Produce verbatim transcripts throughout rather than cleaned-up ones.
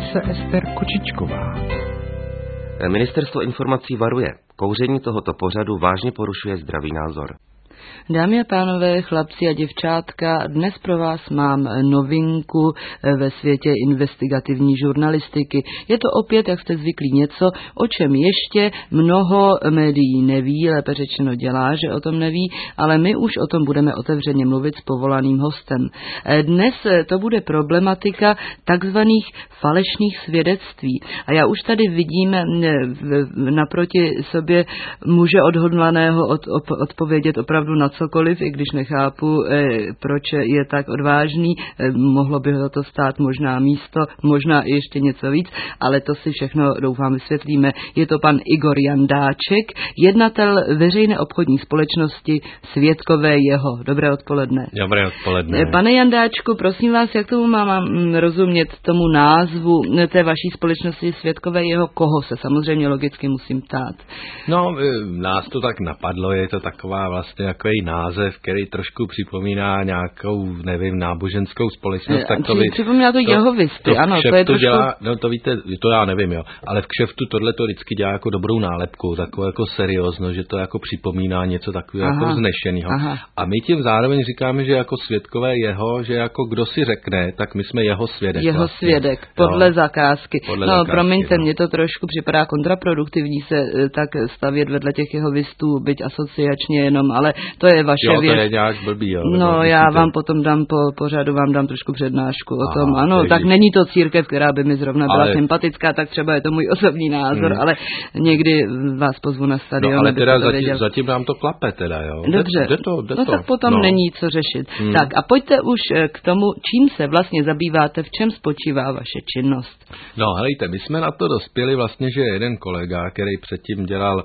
se Ester Kočičková. Ministerstvo informací varuje. Kouření tohoto pořadu vážně porušuje zdravý názor. Dámy a pánové, chlapci a děvčátka, dnes pro vás mám novinku ve světě investigativní žurnalistiky. Je to opět, jak jste zvyklí, něco, o čem ještě mnoho médií neví, lépe řečeno dělá, že o tom neví, ale my už o tom budeme otevřeně mluvit s povolaným hostem. Dnes to bude problematika takzvaných falešných svědectví. A já už tady vidím naproti sobě muže odhodlaného od, op, odpovědět opravdu na cokoliv, i když nechápu, proč je tak odvážný. Mohlo by ho to stát možná místo, možná i ještě něco víc, ale to si všechno, doufám, vysvětlíme. Je to pan Igor Jandáček, jednatel veřejné obchodní společnosti Svědkové jeho. Dobré odpoledne. Dobré odpoledne. Pane Jandáčku, prosím vás, jak tomu mám rozumět tomu názvu té vaší společnosti Svědkové jeho, koho se samozřejmě logicky musím ptát? No, nás to tak napadlo, je to taková vlastně jako její název, který trošku připomíná nějakou, nevím, náboženskou společnost. Je, tak to by, připomíná to, to jehovisty, to ano. To je trošku... dělá, no to víte, to já nevím, jo, ale v kšeftu tohle to vždycky dělá jako dobrou nálepku, takovou jako seriózno, že to jako připomíná něco takového jako vznešenýho. A my tím zároveň říkáme, že jako svědkové jeho, že jako kdo si řekne, tak my jsme jeho svědek. Jeho vlastně. svědek, podle jo. zakázky. Podle no, zakázky, promiňte, no. Mně to trošku připadá kontraproduktivní se tak stavět vedle těch jehovistů, byť asociačně jenom, ale to je vaše jo, věc. To je nějak blbý, jo. No, já vám potom dám po pořadu, vám dám trošku přednášku o tom. Aha, ano, takže... tak není to církev, která by mi zrovna byla ale... sympatická, tak třeba je to můj osobní názor, hmm. ale někdy vás pozvu na stadion. No, ale teda zatím, zatím nám to klape teda, jo. Dobře, jde to, jde no to. tak potom no. není co řešit. Hmm. Tak a pojďte už k tomu, čím se vlastně zabýváte, v čem spočívá vaše činnost. No, helejte, my jsme na to dospěli vlastně, že jeden kolega, který předtím dělal e,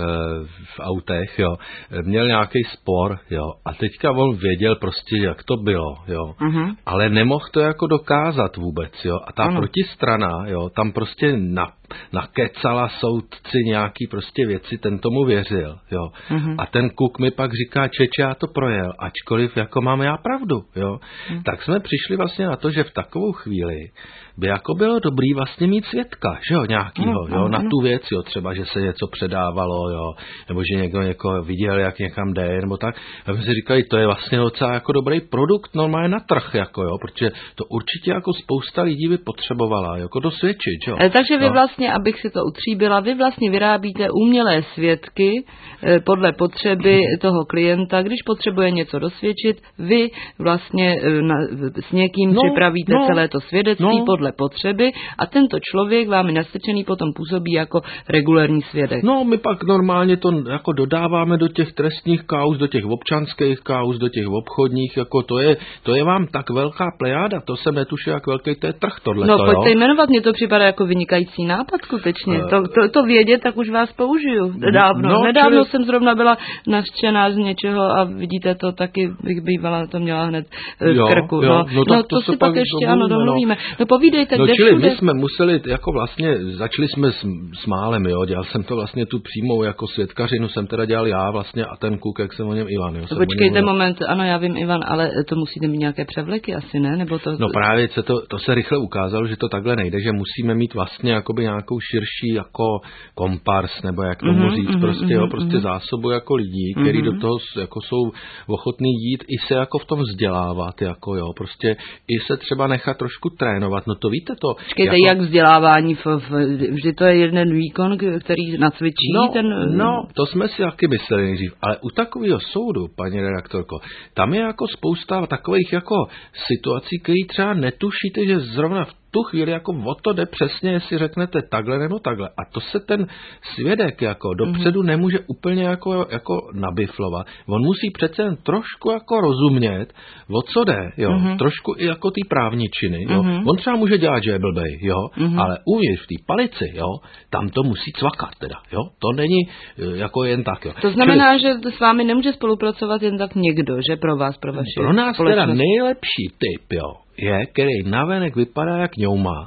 v autech, jo, měl nějaký spor, jo, a teďka on věděl prostě, jak to bylo, jo, uh-huh. ale nemohl to jako dokázat vůbec, jo, a ta uh-huh. protistrana, jo, tam prostě na, nakecala soudci nějaký prostě věci, ten tomu věřil, jo, uh-huh. a ten kuk mi pak říká, čeče, já to projel, ačkoliv jako mám já pravdu, jo, uh-huh. tak jsme přišli vlastně na to, že v takovou chvíli by jako bylo dobrý vlastně mít svědka, že jo, nějakýho, no, jo, na tu věc, jo, třeba, že se něco předávalo, jo, nebo že někdo někoho viděl, jak někam jde, nebo tak. A my si říkali, to je vlastně docela jako dobrý produkt normálně na trh, jako jo, protože to určitě jako spousta lidí by potřebovala, jako dosvědčit, jo. E, takže vy no. vlastně, abych si to utříbila, vy vlastně vyrábíte umělé svědky e, podle potřeby toho klienta, když potřebuje něco dosvědčit, vy vlastně e, na, s někým no, připravíte no, celé to svědectví no. podle potřeby a tento člověk vám je nastrčený potom působí jako regulérní svědek. No, my pak normálně to jako dodáváme do těch trestních kauz, do těch občanských kauz, do těch obchodních, jako to je, to je vám tak velká plejáda, to jsem netušil, jak velký to je trh tohle. No, pojďte jmenovat, mně to připadá jako vynikající nápad skutečně. Uh, to, to, to vědět, tak už vás použiju. Nedávno, no, Nedávno čili... jsem zrovna byla nařčená z něčeho a vidíte to, taky bych bývala to měla hned v krku. Jo, no, no, no to, to si pak ještě ano domluvíme. No, no povídejte, no, kde čili všude? My jsme museli, jako vlastně, začali jsme s, s málem, jo, dělal jsem to vlastně tu přímou jako svědkařinu, jsem teda dělal já vlastně a ten kuk, jak jsem o něm Ivan. Jo, to počkejte něm... moment, ano, já vím Ivan, ale to musíte mít nějaké převleky asi, ne? Nebo to... No právě se to, to se rychle ukázalo, že to takhle nejde, že musíme mít vlastně jakoby nějakou širší jako kompars, nebo jak tomu mm-hmm, říct, mm-hmm, prostě, jo, prostě mm-hmm. zásobu jako lidí, kteří mm-hmm. do toho jako jsou ochotní jít i se jako v tom vzdělávat, jako jo, prostě i se třeba nechat trošku trénovat, no to víte to. Počkejte, jako... jak vzdělávání, v, v, vždy to je jeden výkon, který nacvičí no, ten... No, to jsme si taky mysleli nejdřív, ale u takového soudu, paní redaktorko, tam je jako spousta takových jako situací, které třeba netušíte, že zrovna v tu chvíli jako o to jde přesně, jestli řeknete takhle nebo takhle. A to se ten svědek jako dopředu mm-hmm. nemůže úplně jako, jako nabiflovat. On musí přece jen trošku jako rozumět, o co jde, jo. Mm-hmm. Trošku i jako ty právničiny, jo. Mm-hmm. On třeba může dělat, že je blbej, jo. Mm-hmm. Ale uvnitř v té palici, jo, tam to musí cvakat teda, jo. To není jako jen tak, jo. To znamená, Čili... že s vámi nemůže spolupracovat jen tak někdo, že pro vás, pro vaši Pro nás teda nejlepší typ, jo, je, který navenek vypadá jak ňouma,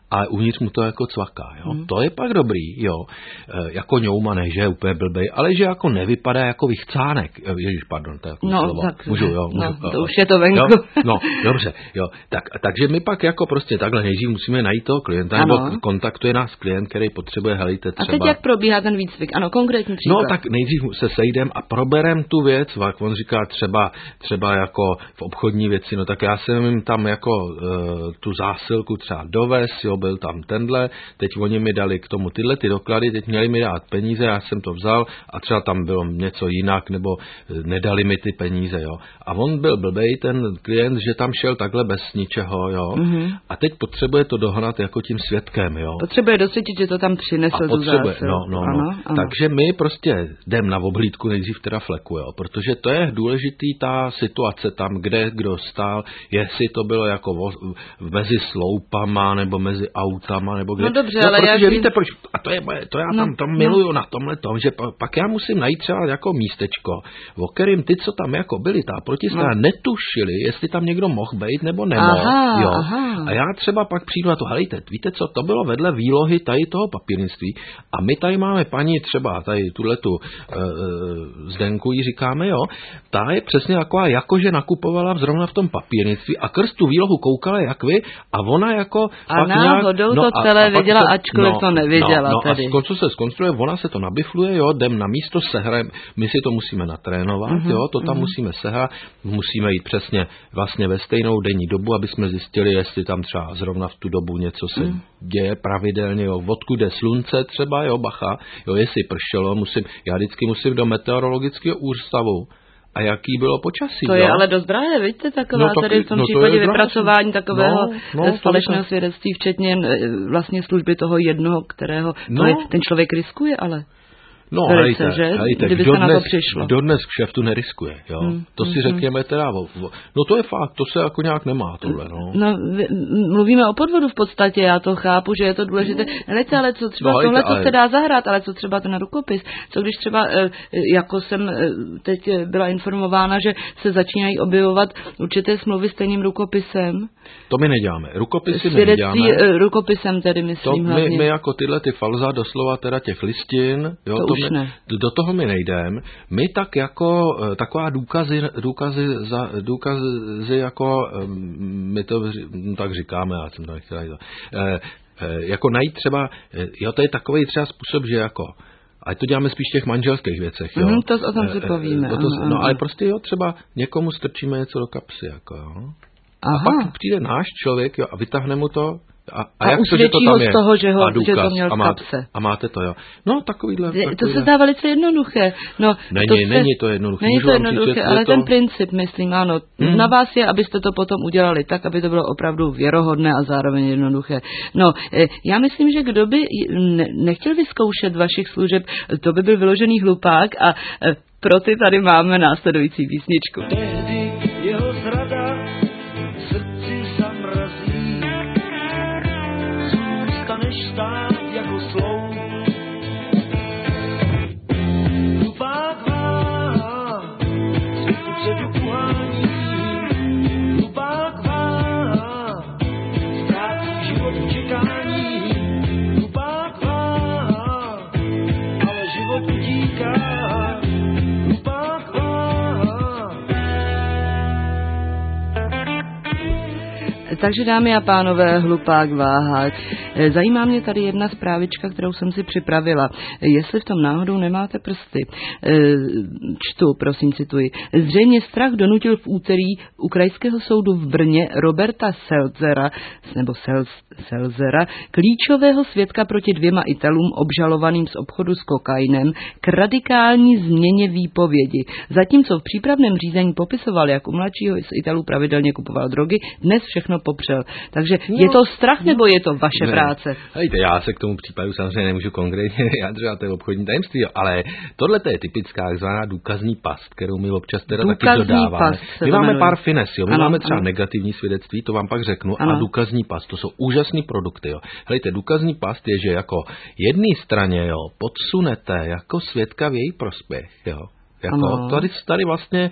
a uvnitř mu to jako cvaká, jo. Hmm. To je pak dobrý, jo. E, jako ňouma, ne, že je úplně blbej, ale že jako nevypadá jako vychcánek. Ježíš, pardon, to je jako no, slovo. Tak, můžu, jo. No, můžu, to už je to venku. Jo? No, dobře, jo. Tak, takže my pak jako prostě takhle nejdřív musíme najít toho klienta, ano. nebo kontaktuje nás klient, který potřebuje, helejte třeba. A teď jak probíhá ten výcvik? Ano, konkrétní příklad. No, tak nejdřív se sejdem a proberem tu věc, jak on říká třeba, třeba jako v obchodní věci, no tak já jsem jim tam jako uh, tu zásilku třeba dovez, jo, byl tam tenhle, teď oni mi dali k tomu tyhle ty doklady, teď měli mi dát peníze, já jsem to vzal a třeba tam bylo něco jinak, nebo nedali mi ty peníze, jo. A on byl blbej, ten klient, že tam šel takhle bez ničeho, jo. Mm-hmm. A teď potřebuje to dohnat jako tím svědkem, jo. Potřebuje dosvědčit, že to tam přinesl tu zásilku. No, no, ano, no. Ano. Takže my prostě jdem na oblídku nejdřív teda fleku, jo, protože to je důležitý ta situace tam, kde kdo stál, jestli to bylo jako vo, mezi sloupama, nebo mezi autama, nebo kde. No dobře, no, ale protože jak... víte, proč, a to, je, to já no, tam to miluju no. na tomhle tom, že pak já musím najít třeba jako místečko, o kterým ty, co tam jako byli, ta protistrana no. netušili, jestli tam někdo mohl být, nebo nemohl, aha, jo. Aha. A já třeba pak přijdu na to, helejte, víte co, to bylo vedle výlohy tady toho papírnictví a my tady máme paní třeba, tady tuhletu uh, Zdenku jí říkáme, jo, ta je přesně taková, jakože nakupovala zrovna v tom papírnictví a krz tu výlohu koukala jak vy a ona jako... A náhodou nějak, to celé no, věděla, se, ačkoliv no, to nevěděla no, no, tady. A skon, co se skonstruuje, ona se to nabifluje, jo, jdem na místo, sehrajem, my si to musíme natrénovat, mm-hmm, jo, to tam mm-hmm. musíme sehrát, musíme jít přesně vlastně ve stejnou denní dobu, aby jsme zjistili, jestli tam třeba zrovna v tu dobu něco se mm. děje pravidelně, jo, odkud je slunce třeba, jo, bacha, jo, jestli pršelo, musím, já vždycky musím do meteorologického ústavu. A jaký bylo počasí? To jo? je ale dost drahé, vidíte, taková no, tady v tom no, případě vypracování takového no, no, falešného svědectví, včetně vlastně služby toho jednoho, kterého no. to je, ten člověk riskuje, ale... No, velice, hejte, že? hejte, Kdyby kdo se na dnes, to přišlo. Kdo dnes k šeftu neriskuje, jo? Hmm, to si hmm, řekněme teda, no to je fakt, to se jako nějak nemá tohle, no. No, mluvíme o podvodu v podstatě, já to chápu, že je to důležité, Helejte, ale co třeba no, tohle, ale... co se dá zahrát, ale co třeba ten rukopis, co když třeba, jako jsem teď byla informována, že se začínají objevovat určité smlouvy stejným rukopisem. To my neděláme, rukopisy Svědectví neděláme. rukopisem tedy myslím to hlavně. My, my jako tyhle ty falza doslova teda těch listin, jo, to to už my, ne. do toho my nejdeme. My tak jako taková důkazy, důkazy, za, důkazy jako, my to tak říkáme, já jsem to nechtěla jít, jako najít třeba, jo, to je takový třeba způsob, že jako a to děláme spíš v těch manželských věcech, jo. Mm, to o tom si povíme. To, ano, no ano. ale prostě jo, třeba někomu strčíme něco do kapsy, jako jo. Aha. A pak přijde náš člověk, jo, a vytáhne mu to. A, a, a jak to, že to tam je? Z toho, že, ho, a důkaz, že to měl v a máte, kapse. A máte to, jo. No, takovýhle. Je, takovýhle. To se zdá velice jednoduché. No, není, to se, není to jednoduché. Není to jednoduché, říct, ale to... ten princip, myslím, ano. Hmm. Na vás je, abyste to potom udělali tak, aby to bylo opravdu věrohodné a zároveň jednoduché. No, já myslím, že kdo by nechtěl vyzkoušet vašich služeb, to by byl vyložený hlupák a pro ty tady máme následující písničku. Tehdy jeho zrada srdci zamrazí, zůstaneš stát jako sloup. Hlupák váha, svět upředu uhání, hlupák váha, ztrácí život v čekání. Hlupák váha, ale život utíká. Takže dámy a pánové, hlupák váha. Zajímá mě tady jedna zprávička, kterou jsem si připravila. Jestli v tom náhodou nemáte prsty. Čtu, prosím, cituji. Zřejmě strach donutil v úterý u krajského soudu v Brně Roberta Selzera, nebo Selz, Selzera, klíčového svědka proti dvěma Italům obžalovaným z obchodu s kokainem, k radikální změně výpovědi. Zatímco v přípravném řízení popisoval, jak u mladšího z Italů pravidelně kupoval drogy, dnes všechno popřel. Takže no, je to strach, nebo je to vaše ne, práce? Hejte, já se k tomu případu samozřejmě nemůžu konkrétně vyjádřovat, to je obchodní tajemství, ale tohle je typická takzvaná důkazní past, kterou my občas teda taky dodáváme. My máme jmenuje. Pár fines, jo. My ano, máme třeba ano. negativní svědectví, to vám pak řeknu, ano. a důkazní past, to jsou úžasný produkty, jo. Hejte, důkazní past je, že jako jedné straně, jo, podsunete jako svědka v její prospěch, jo. Jako, tady, tady vlastně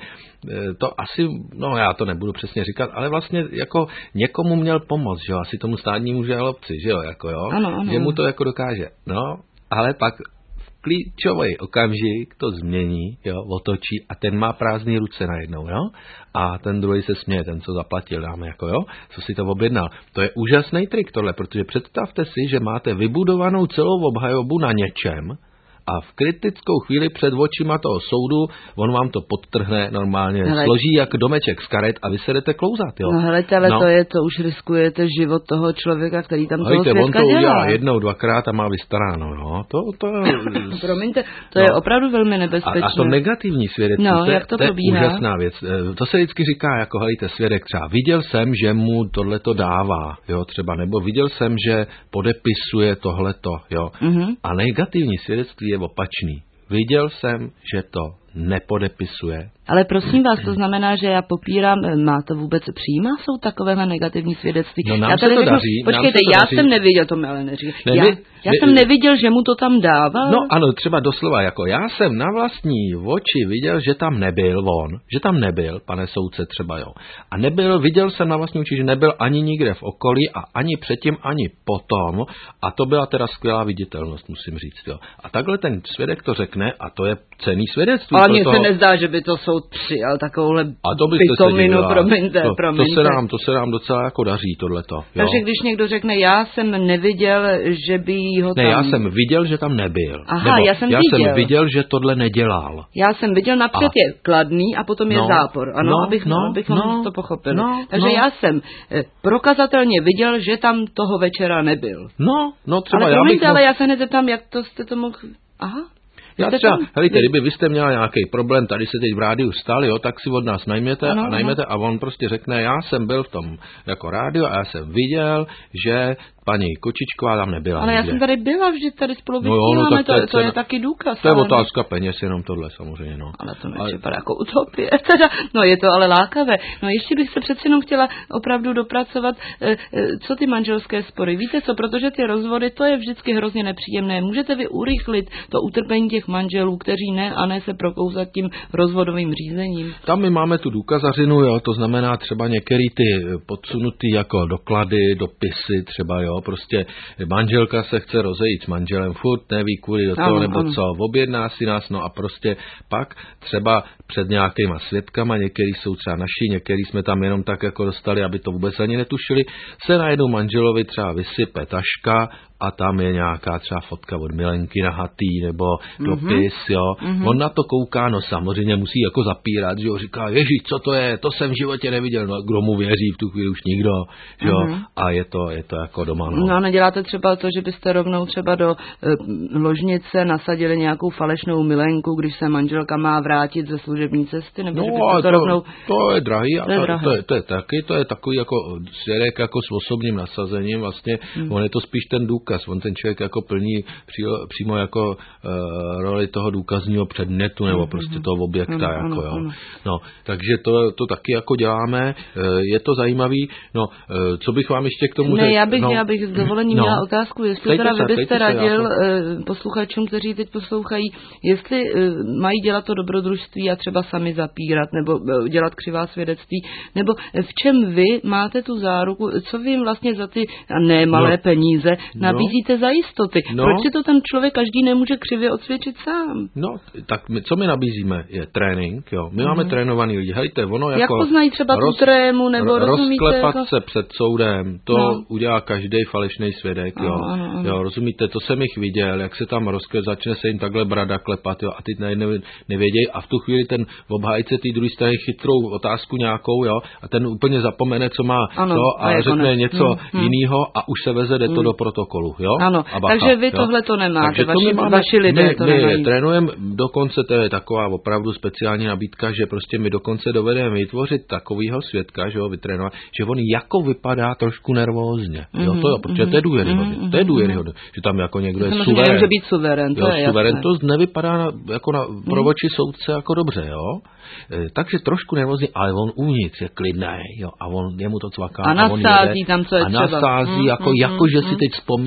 to asi, no já to nebudu přesně říkat, ale vlastně jako někomu měl pomoct, že jo, asi tomu státnímu žalobci, že jo, jako jo, ano, ano. že mu to jako dokáže, no, ale pak v klíčový okamžik to změní, jo, otočí a ten má prázdný ruce najednou, jo, a ten druhý se směje, ten, co zaplatil, dáme jako, jo, co si to objednal. To je úžasný trik tohle, protože představte si, že máte vybudovanou celou obhajobu na něčem, a v kritickou chvíli před očima toho soudu on vám to podtrhne normálně, hele, složí jak domeček z karet a vy se jdete klouzat, jo. No helejte, ale no. to je, to už riskujete život toho člověka, který tam helejte, toho svědka dělá. on to udělá jednou, dvakrát a má vystaráno, no. To, to Promiňte, to no. je opravdu velmi nebezpečné. A, a to negativní svědectví, no, to, jak to, to je probíhá? úžasná věc. To se vždycky říká, jako helejte, svědek třeba, viděl jsem, že mu tohleto dává, jo, třeba, nebo viděl jsem, že podepisuje tohleto, jo. Mm-hmm. A negativní svědectví je opačný. Viděl jsem, že to nepodepisuje. Ale prosím vás, to znamená, že já popírám, má to vůbec přijímá, jsou takovéhle negativní svědectví. No nám já se to řeknu, daří. Počkejte, to já daří. jsem neviděl, to mi ale neříká. Ne, já my, já my, jsem neviděl, že mu to tam dával. No ano, třeba doslova, jako já jsem na vlastní oči viděl, že tam nebyl on, že tam nebyl, pane soudce třeba, jo. A nebyl, viděl jsem na vlastní oči, že nebyl ani nikde v okolí a ani předtím, ani potom. A to byla teda skvělá viditelnost, musím říct, jo. A takhle ten svědek to řekne a to je cenný svědectví. Ale mně toho... se nezdá, že by to soud přijal takovouhle a to byste pitominu, se promiňte, to, promiňte. To se nám, to se nám docela jako daří, tohleto. Jo. Takže když někdo řekne, já jsem neviděl, že by ho tam... Ne, já jsem viděl, že tam nebyl. Aha, Nebo já jsem já viděl. jsem viděl, že tohle nedělal. Já jsem viděl, napřed a... je kladný a potom je no, zápor. Ano, no, abych, no, abychom no, to pochopili. No, Takže no. já jsem eh, prokazatelně viděl, že tam toho večera nebyl. No, no třeba ale já promiňte, bych... ale já se hned zeptám, jak to jste to mohl... Aha. Já třeba, helejte, kdyby vy jste měl nějaký problém, tady se teď v rádiu stali, jo, tak si od nás najměte ano, a najměte a on prostě řekne, já jsem byl v tom jako rádiu a já jsem viděl, že paní Kočičková tam nebyla. Ale nikde. Já jsem tady byla vždy, tady spolu no jo, no, vysíláme, to, to, to je taky důkaz. To je ale otázka peněz, jenom tohle samozřejmě, no. Ale to nepřipadá ale... jako utopie. Teda, no je to ale lákavé. No ještě bych se přeci jenom chtěla opravdu dopracovat, eh, co ty manželské spory. Víte co, protože ty rozvody, to je vždycky hrozně nepříjemné. Můžete vy urychlit to utrpení těch manželů, kteří ne a ne se prokouzat tím rozvodovým řízením? Tam my máme tu důkazařinu, jo, to znamená třeba některý ty podsunutý jako doklady, dopisy třeba, jo, prostě manželka se chce rozejít s manželem, furt neví kvůli do toho, ano, nebo ano. co, objedná si nás, no a prostě pak třeba před nějakýma svědkama, některý jsou třeba naši, některý jsme tam jenom tak jako dostali, aby to vůbec ani netušili, se najednou manželovi třeba vysype taška a tam je nějaká třeba fotka od Milenky nahatý, nebo mm-hmm. dopis, jo. Mm-hmm. On na to kouká, no samozřejmě musí jako zapírat, že jo, říká, ježiš, co to je, to jsem v životě neviděl, no kdo mu věří, v tu chvíli už nikdo, že jo, mm-hmm. a je to, je to jako doma, no. No a neděláte třeba to, že byste rovnou třeba do e, ložnice nasadili nějakou falešnou Milenku, když se manželka má vrátit ze služební cesty, nebo no, že byste to, to rovnou... to je drahý, a to je, to, drahé. to, je, to je taky, to je takový jako svědek jako s osobním nasazením, vlastně, mm. on je to spíš ten důkaz, on ten člověk jako plní přílo, přímo jako uh, roli toho důkazního předmětu, nebo mm. prostě toho objekta, mm. jako, jo. Mm. No, takže to, to taky jako děláme, uh, je to zajímavý, no, uh, co bych vám ještě k tomu Ne, řekl? já bych, no, já bych s dovolením no. měla otázku, jestli Tejte teda se, vy byste se, radil to... uh, posluchačům, kteří teď poslouchají, jestli uh, mají dělat to dobrodružství a třeba sami zapírat, nebo uh, dělat křivá svědectví, nebo v čem vy máte tu záruku, co vy jim vlastně za ty ne malé no. peníze nabízíte no. za jistoty. No. Proč si to ten člověk každý nemůže křivě odsvědčit sám? No, tak my, co my nabízíme, je trénink, jo. My mm. máme trénovaný lidi. Hejte, ono jako... Jak poznají třeba roz, tu trému, nebo rozumíte? Rozklepat jako... se před soudem, to no. udělá každý falešný svědek, jo. Ano, ano, ano. Jo, rozumíte, to jsem jich viděl, jak se tam rozklep, začne se jim takhle brada klepat, jo, a ty nevědějí a v tu chvíli ten obhájce té druhé strany chytrou otázku nějakou, jo, a ten úplně zapomene, co má ano, to a, a řekne konec. něco hmm, jiného a už se veze, jde to hmm. do protokolu, jo. Ano, a bacha, takže vy jo? tohle to nemáte, takže vaši, to máme, vaši lidé my, to my nemají. trénujeme, dokonce to je taková opravdu speciální nabídka, že prostě my dokonce dovedeme vytvořit takovýho svědka, že ho vytrénovat, že on jako vypadá trošku nervózně, jo, to jo, protože to je důvěryhodné, to je důvěryhodné, že tam jako někdo je suverén. Může být suverén, to jo, je suverén, jasné. to nevypadá na, jako na pro oči soudce jako dobře, jo. E, takže trošku nervózní, ale on uvnitř je klidný, jo, a on jemu to cvaká. A nasází tam, co je a třeba. nasází, mm, jako, mm, jako mm, že mm. si teď vzpomíná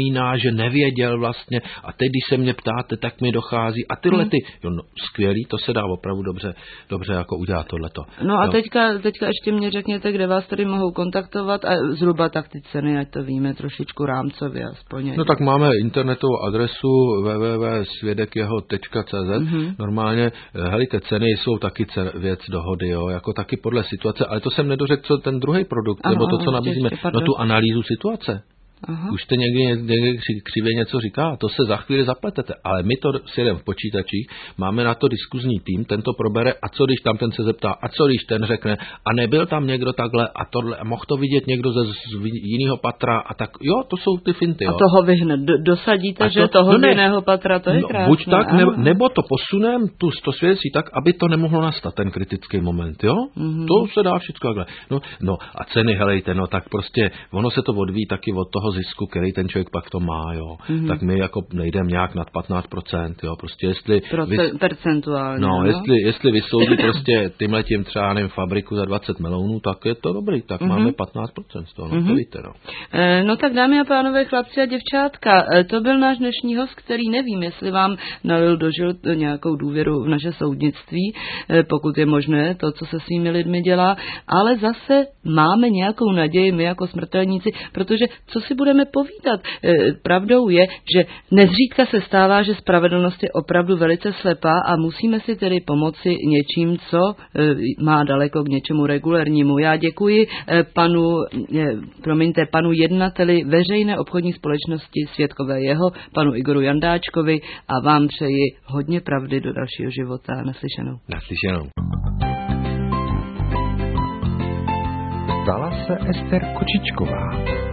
zapomíná, že nevěděl vlastně a teď, když se mě ptáte, tak mi dochází a tyhle ty, jo, no, skvělý, to se dá opravdu dobře, dobře jako udělat tohleto. No a jo. teďka, teďka ještě mě řekněte, kde vás tady mohou kontaktovat a zhruba tak ty ceny, ať to víme trošičku rámcově aspoň. No tak máme internetovou adresu w w w tečka svědekjeho tečka c z. Mm-hmm. Normálně, helejte, ceny jsou taky cen, věc dohody, jo, jako taky podle situace, ale to jsem nedořekl, co ten druhý produkt, ano, nebo to, co nabízíme, no tu analýzu situace. Aha. Už jste někdy, někdy křivě něco říká, to se za chvíli zapletete, ale my to si jdeme v počítačích, máme na to diskuzní tým, ten to probere a co když tam ten se zeptá, a co když ten řekne, a nebyl tam někdo takhle a tohle, a mohl to vidět někdo ze jiného patra a tak, jo, to jsou ty finty. Jo. A toho vy hned dosadíte, to, že toho no z jiného patra, to je no, krásné. Buď tak, ne, nebo to posunem, tu, to svědectví tak, aby to nemohlo nastat, ten kritický moment, jo, mm-hmm. To se dá všechno takhle. No, no a ceny, helejte, no tak prostě, ono se to odvíjí taky od toho zisku, který ten člověk pak to má, jo. Mm-hmm. Tak my jako nejdeme nějak nad patnáct procent, jo. Prostě jestli... Proce- vys... Percentuálně, no, no. jestli, jestli vysoudí prostě tímhletím třeba nevím, fabriku za dvacet milionů, tak je to dobrý, tak mm-hmm. máme patnáct procent z toho, no, mm-hmm. to víte, no. E, no tak dámy a pánové, chlapci a děvčátka, e, to byl náš dnešní host, který nevím, jestli vám nalil do život nějakou důvěru v naše soudnictví, e, pokud je možné to, co se svými lidmi dělá, ale zase máme nějakou naději my jako smrtelníci, protože co si budeme povídat. Pravdou je, že nezřídka se stává, že spravedlnost je opravdu velice slepá a musíme si tedy pomoci něčím, co má daleko k něčemu regulérnímu. Já děkuji panu, promiňte, panu jednateli veřejné obchodní společnosti Svědkové jeho, panu Igoru Jandáčkovi a vám přeji hodně pravdy do dalšího života. Naslyšenou. Naslyšenou. Stala se Ester Kočičková.